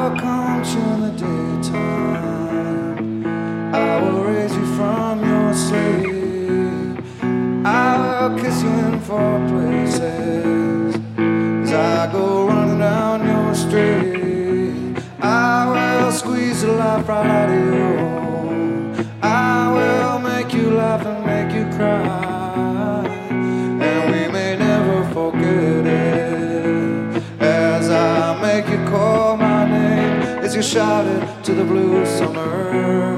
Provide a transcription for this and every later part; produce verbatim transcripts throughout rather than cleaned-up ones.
will come to you in the daytime. I will raise you from your sleep. I will kiss you in four places as I go running down your street. I will squeeze the life right out of you. I will make you laugh and make you cry, and we may never forget it. As I make you call my name, as you shout it to the blue summer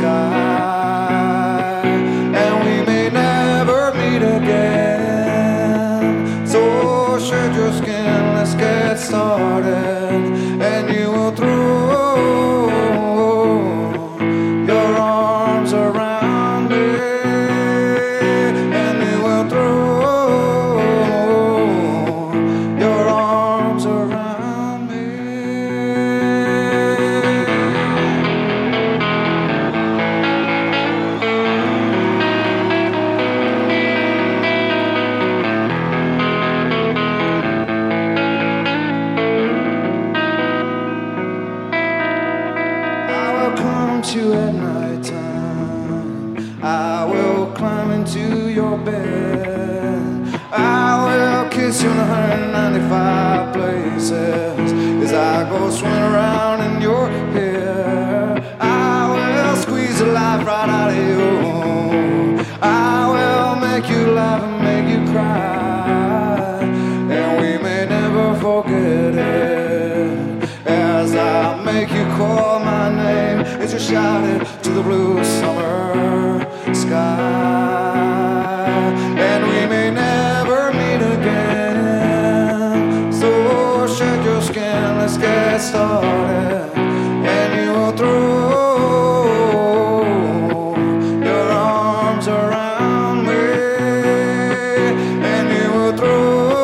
sky, and we may never meet again. So shed your skin, let's get started, and you will throw your arms around me, and you will throw your arms around me. I will come to you at night time. I will climb into your bed. I will kiss you in one hundred ninety-five places as I go swimming around in your hair. I will squeeze the life right out of you. I will make you laugh and make you cry, and we may never forget it. As I make you call my name, as you shout it to the blue summer sky, and we may never meet again. So shed your skin, let's get started, and you will throw your arms around me, and you will throw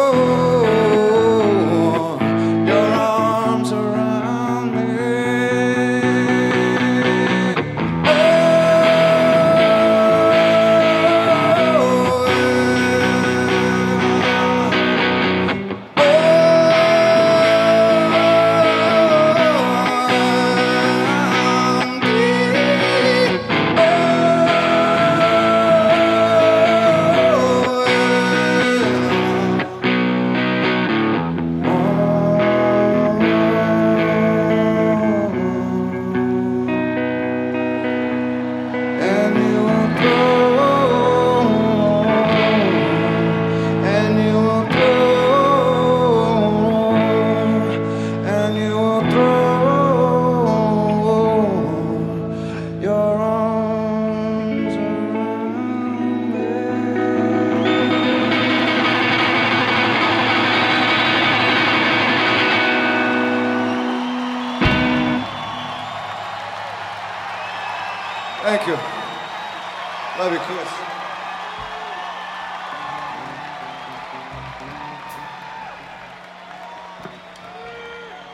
your arms around me. And you will throw, and you will throw, and you will throw your arms around me. Thank you. Love you, Chris.